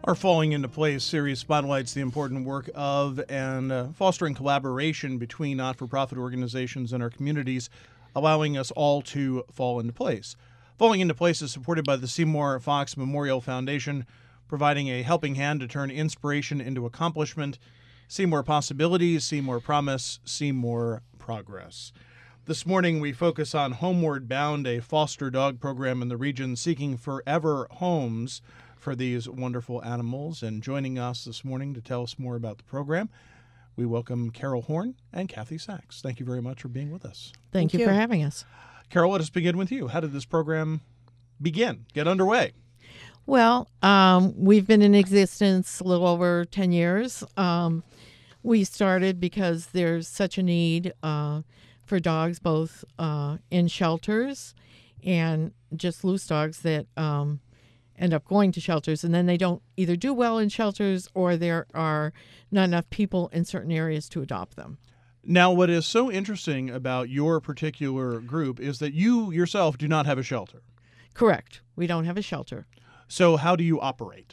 Our Falling Into Place series spotlights the important work of and fostering collaboration between not-for-profit organizations in our communities, allowing us all to fall into place. Falling Into Place is supported by the Seymour Fox Memorial Foundation, providing a helping hand to turn inspiration into accomplishment. See more possibilities, see more promise, see more progress. This morning we focus on Homeward Bound, a foster dog program in the region seeking forever homes for these wonderful animals. And joining us this morning to tell us more about the program, we welcome Carol Horn and Kathy Sachs. Thank you very much for being with us. Thank you for having us. Carol, let us begin with you. How did this program get underway? Well, we've been in existence a little over 10 years. We started because there's such a need for dogs, both in shelters and just loose dogs that end up going to shelters, and then they don't either do well in shelters or there are not enough people in certain areas to adopt them. Now, what is so interesting about your particular group is that you yourself do not have a shelter. Correct. We don't have a shelter. So how do you operate?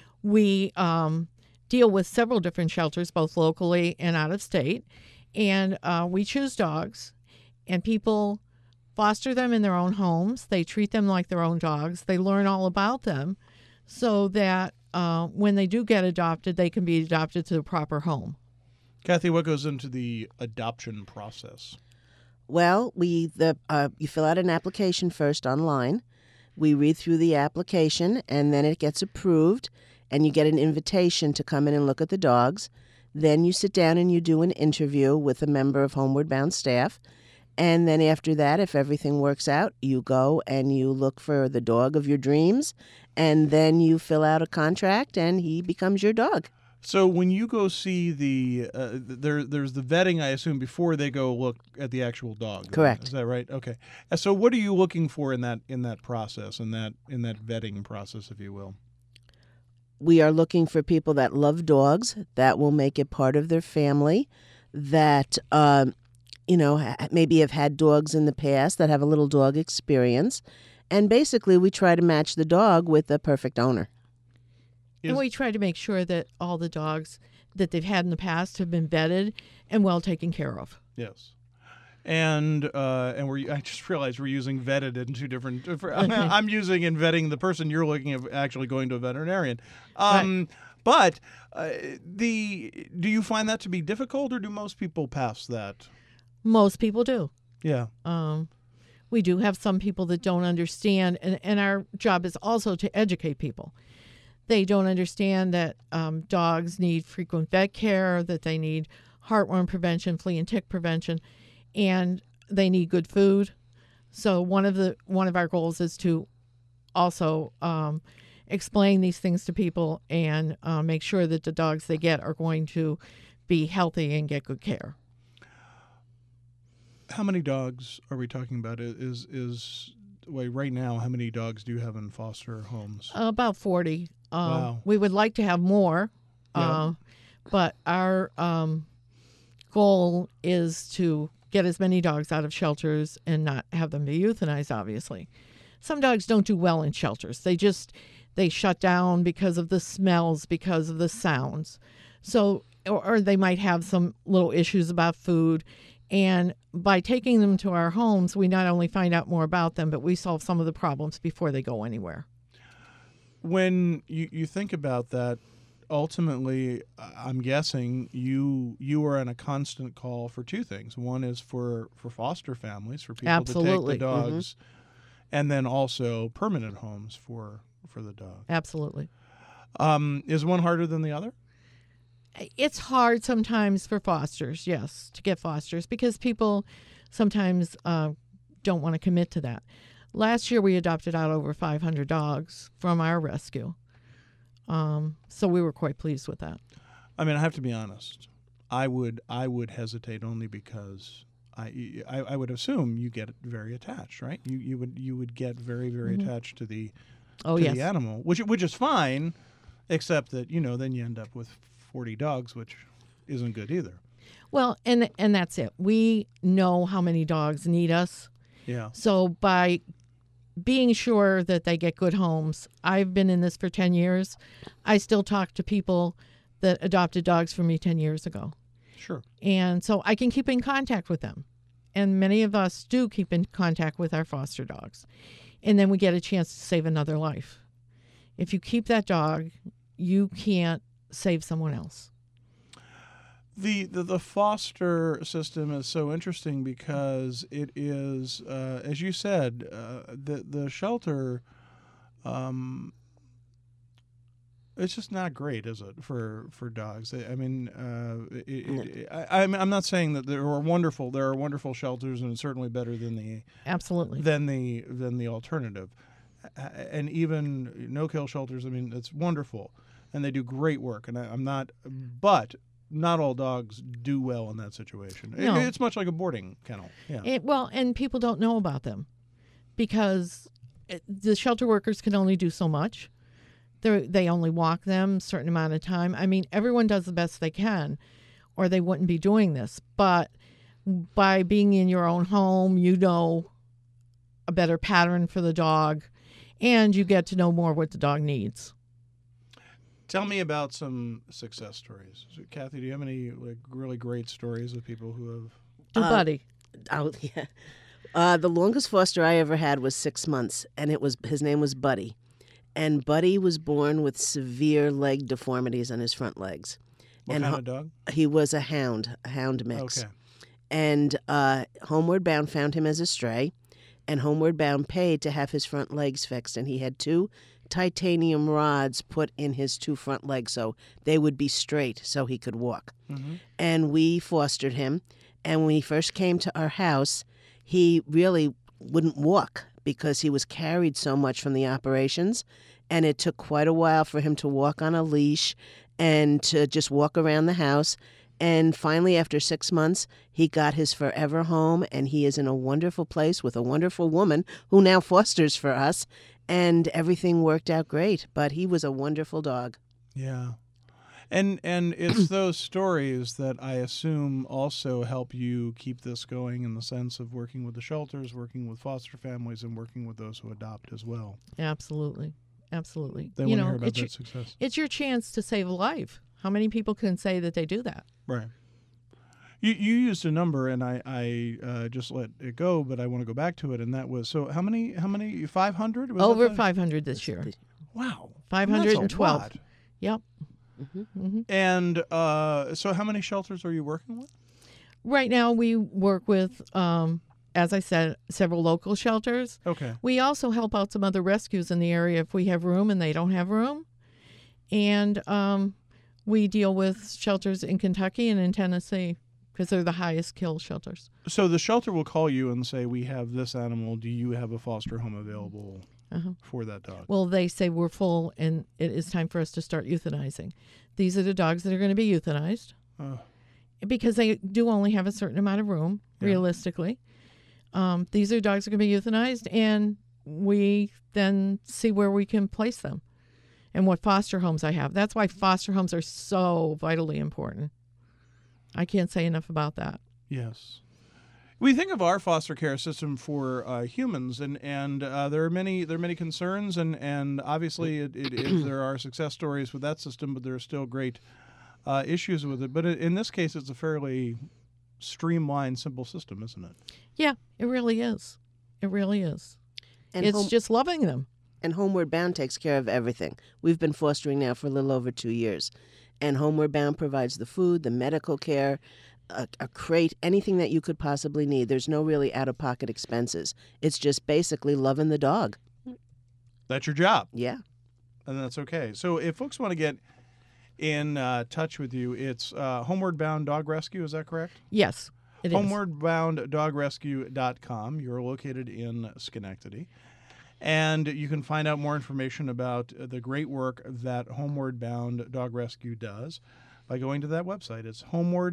We deal with several different shelters, both locally and out of state, and we choose dogs, and people foster them in their own homes. They treat them like their own dogs. They learn all about them so that when they do get adopted, they can be adopted to the proper home. Kathy, what goes into the adoption process? Well, you fill out an application first online. We read through the application, and then it gets approved, and you get an invitation to come in and look at the dogs. Then you sit down and you do an interview with a member of Homeward Bound staff. And then after that, if everything works out, you go and you look for the dog of your dreams, and then you fill out a contract, and he becomes your dog. So when you go see there's the vetting, I assume, before they go look at the actual dog. Correct. Is that right? Okay. So what are you looking for in that process, in that vetting process, if you will? We are looking for people that love dogs, that will make it part of their family, that maybe have had dogs in the past, that have a little dog experience. And basically, we try to match the dog with the perfect owner. And we try to make sure that all the dogs that they've had in the past have been vetted and well taken care of. Yes. And I just realized we're using vetted in two different. I'm using in vetting the person. You're looking at actually going to a veterinarian. Right. But do you find that to be difficult, or do most people pass that? Most people do. Yeah. We do have some people that don't understand, and our job is also to educate people. They don't understand that dogs need frequent vet care, that they need heartworm prevention, flea and tick prevention, and they need good food. So one of our goals is to also explain these things to people and make sure that the dogs they get are going to be healthy and get good care. How many dogs are we talking about? Right now, how many dogs do you have in foster homes? About 40. Wow. We would like to have more, but our goal is to get as many dogs out of shelters and not have them be euthanized, obviously. Some dogs don't do well in shelters. They shut down because of the smells, because of the sounds. So, or they might have some little issues about food. And by taking them to our homes, we not only find out more about them, but we solve some of the problems before they go anywhere. When you think about that, ultimately, I'm guessing you are on a constant call for two things. One is for foster families, for people Absolutely. to take the dogs, and then also permanent homes for the dog. Absolutely. Is one harder than the other? It's hard sometimes for fosters, yes, to get fosters because people sometimes don't want to commit to that. Last year, we adopted out over 500 dogs from our rescue. So we were quite pleased with that. I mean, I have to be honest. I would hesitate only because I would assume you get very attached, right? You would get very, very attached to the animal, which is fine, except that then you end up with 40 dogs, which isn't good either. Well, and that's it. We know how many dogs need us. Yeah. So by being sure that they get good homes. I've been in this for 10 years. I still talk to people that adopted dogs from me 10 years ago. Sure. And so I can keep in contact with them. And many of us do keep in contact with our foster dogs. And then we get a chance to save another life. If you keep that dog, you can't save someone else. The foster system is so interesting because it is, as you said, the shelter. It's just not great, is it, for dogs? I mean, I'm not saying that there are wonderful shelters, and it's certainly better than the alternative, and even no-kill shelters. I mean, it's wonderful, and they do great work. And but not all dogs do well in that situation. No. It's much like a boarding kennel. Yeah. And people don't know about them because the shelter workers can only do so much. They only walk them a certain amount of time. I mean, everyone does the best they can, or they wouldn't be doing this. But by being in your own home, you know a better pattern for the dog, and you get to know more what the dog needs. Tell me about some success stories. So, Kathy, do you have any really great stories of people who have... Buddy. Oh, yeah. The longest foster I ever had was 6 months, and his name was Buddy. And Buddy was born with severe leg deformities on his front legs. What kind of dog? He was a hound mix. Okay. And Homeward Bound found him as a stray, and Homeward Bound paid to have his front legs fixed, and he had 2 titanium rods put in his 2 front legs so they would be straight so he could walk. Mm-hmm. And we fostered him, and when he first came to our house, he really wouldn't walk because he was carried so much from the operations, and it took quite a while for him to walk on a leash and to just walk around the house. And finally, after 6 months, he got his forever home, and he is in a wonderful place with a wonderful woman who now fosters for us, and everything worked out great. But he was a wonderful dog. Yeah. And it's those stories that I assume also help you keep this going in the sense of working with the shelters, working with foster families, and working with those who adopt as well. Absolutely. Absolutely. They want to hear about that success. It's your chance to save a life. How many people can say that they do that? Right. You used a number, and I just let it go, but I want to go back to it, and that was, so how many 500? Over 500 this year. Wow. 512. That's a lot. Yep. Mm-hmm. And so how many shelters are you working with? Right now we work with, as I said, several local shelters. Okay. We also help out some other rescues in the area if we have room and they don't have room. And we deal with shelters in Kentucky and in Tennessee because they're the highest kill shelters. So the shelter will call you and say, we have this animal. Do you have a foster home available for that dog? Well, they say we're full and it is time for us to start euthanizing. These are the dogs that are going to be euthanized because they do only have a certain amount of room, realistically. These are dogs that are going to be euthanized, and we then see where we can place them and what foster homes I have. That's why foster homes are so vitally important. I can't say enough about that. Yes. We think of our foster care system for humans, and there are many concerns, and obviously there are success stories with that system, but there are still great issues with it. But in this case, it's a fairly streamlined, simple system, isn't it? Yeah, it really is. It really is. And it's just loving them. And Homeward Bound takes care of everything. We've been fostering now for a little over 2 years. And Homeward Bound provides the food, the medical care, a crate, anything that you could possibly need. There's no really out-of-pocket expenses. It's just basically loving the dog. That's your job. Yeah. And that's okay. So if folks want to get in touch with you, it's Homeward Bound Dog Rescue, is that correct? Yes, it is. HomewardBoundDogRescue.com. You're located in Schenectady. And you can find out more information about the great work that Homeward Bound Dog Rescue does by going to that website. It's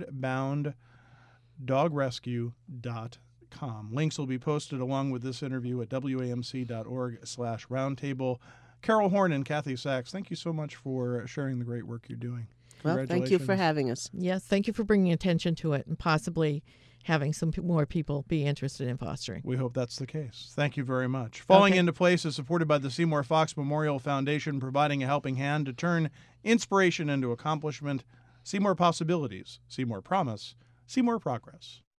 HomewardBoundDogRescue.com. Links will be posted along with this interview at wamc.org/roundtable. Carol Horn and Kathy Sachs, thank you so much for sharing the great work you're doing. Well, thank you for having us. Yes, thank you for bringing attention to it and possibly having some more people be interested in fostering. We hope that's the case. Thank you very much. Falling Okay. into Place is supported by the Seymour Fox Memorial Foundation, providing a helping hand to turn inspiration into accomplishment. See more possibilities, see more promise, see more progress.